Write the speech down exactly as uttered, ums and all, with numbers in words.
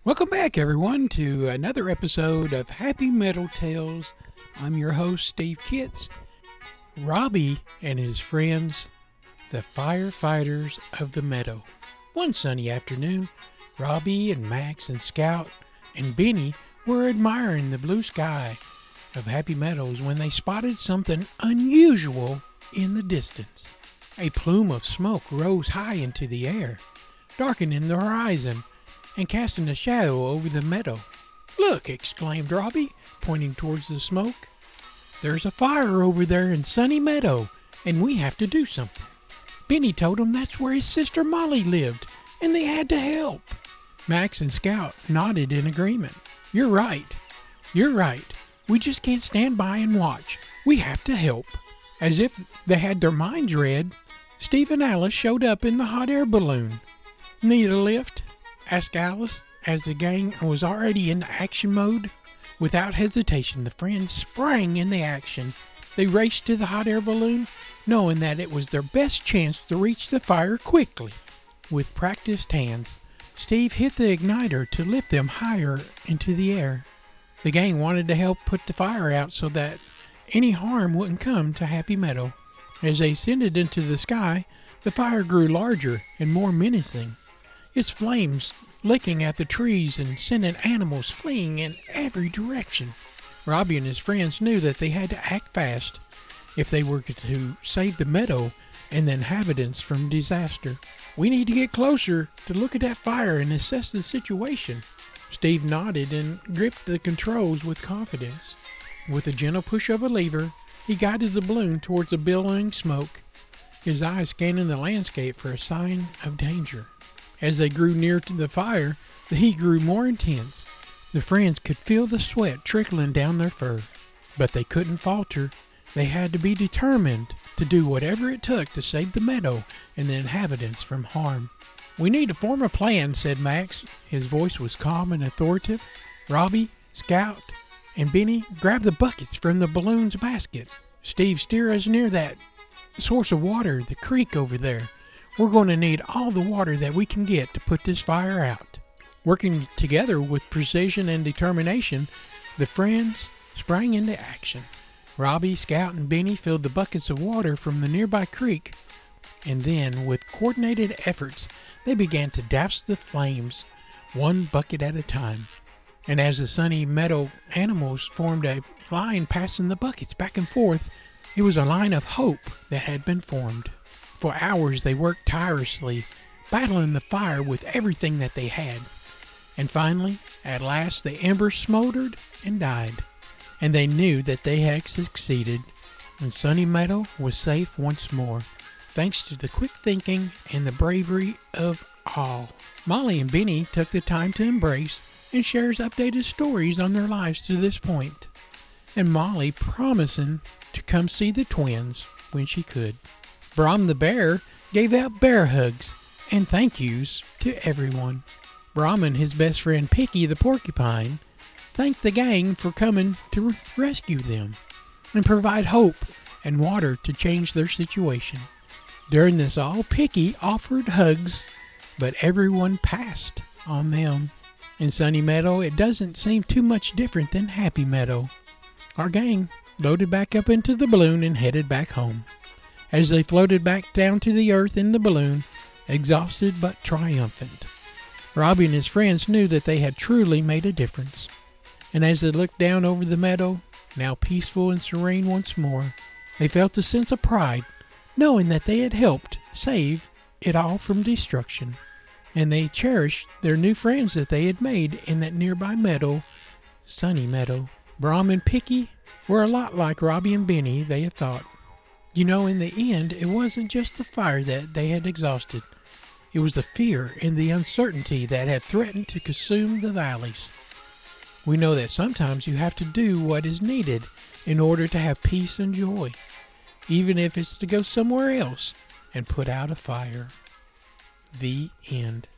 Welcome back, everyone, to another episode of Happy Meadow Tales. I'm your host, Steve Kitts. Robbie and his friends, the firefighters of the meadow. One sunny afternoon, Robbie and Max and Scout and Benny were admiring the blue sky of Happy Meadows when they spotted something unusual in the distance. A plume of smoke rose high into the air, darkening the horizon and casting a shadow over the meadow. "Look!" exclaimed Robbie, pointing towards the smoke. "There's a fire over there in Sunny Meadow, and we have to do something." Benny told him that's where his sister Molly lived, and they had to help. Max and Scout nodded in agreement. "You're right. You're right. We just can't stand by and watch. We have to help." As if they had their minds read, Steve and Alice showed up in the hot air balloon. "Need a lift?" asked Alice, as the gang was already in action mode. Without hesitation, the friends sprang into action. They raced to the hot air balloon, knowing that it was their best chance to reach the fire quickly. With practiced hands, Steve hit the igniter to lift them higher into the air. The gang wanted to help put the fire out so that any harm wouldn't come to Happy Meadow. As they ascended into the sky, the fire grew larger and more menacing, its flames licking at the trees and sending animals fleeing in every direction. Robbie and his friends knew that they had to act fast if they were to save the meadow and the inhabitants from disaster. "We need to get closer to look at that fire and assess the situation." Steve nodded and gripped the controls with confidence. With a gentle push of a lever, he guided the balloon towards the billowing smoke, his eyes scanning the landscape for a sign of danger. As they grew near to the fire, the heat grew more intense. The friends could feel the sweat trickling down their fur, but they couldn't falter. They had to be determined to do whatever it took to save the meadow and the inhabitants from harm. "We need to form a plan," said Max. His voice was calm and authoritative. "Robbie, Scout, and Benny, grab the buckets from the balloon's basket. Steve, steer us near that source of water, the creek over there. We're going to need all the water that we can get to put this fire out." Working together with precision and determination, the friends sprang into action. Robbie, Scout, and Benny filled the buckets of water from the nearby creek, and then, with coordinated efforts, they began to douse the flames, one bucket at a time. And as the Sunny Meadow animals formed a line passing the buckets back and forth, it was a line of hope that had been formed. For hours they worked tirelessly, battling the fire with everything that they had. And finally, at last, the embers smoldered and died, and they knew that they had succeeded, and Sunny Meadow was safe once more, thanks to the quick thinking and the bravery of all. Molly and Benny took the time to embrace and share updated stories on their lives to this point, and Molly promising to come see the twins when she could. Brom the bear gave out bear hugs and thank yous to everyone. Brom and his best friend Picky the porcupine thanked the gang for coming to rescue them and provide hope and water to change their situation. During this all, Picky offered hugs, but everyone passed on them. In Sunny Meadow, it doesn't seem too much different than Happy Meadow. Our gang loaded back up into the balloon and headed back home. As they floated back down to the earth in the balloon, exhausted but triumphant, Robbie and his friends knew that they had truly made a difference. And as they looked down over the meadow, now peaceful and serene once more, they felt a sense of pride, knowing that they had helped save it all from destruction. And they cherished their new friends that they had made in that nearby meadow, Sunny Meadow. Brom and Picky were a lot like Robbie and Benny, they had thought. You know, in the end, it wasn't just the fire that they had exhausted. It was the fear and the uncertainty that had threatened to consume the valleys. We know that sometimes you have to do what is needed in order to have peace and joy, even if it's to go somewhere else and put out a fire. The end.